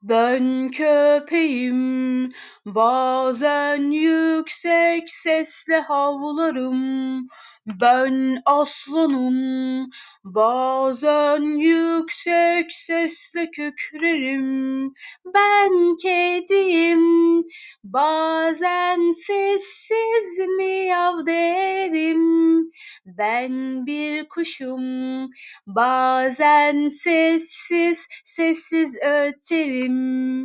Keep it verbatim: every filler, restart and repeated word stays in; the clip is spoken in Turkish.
Ben köpeğim, bazen yüksek sesle havlarım. Ben aslanım, bazen yüksek sesle kükrerim. Ben kediyim, bazen sessiz miyav derim. Ben bir kuşum, bazen sessiz sessiz öterim.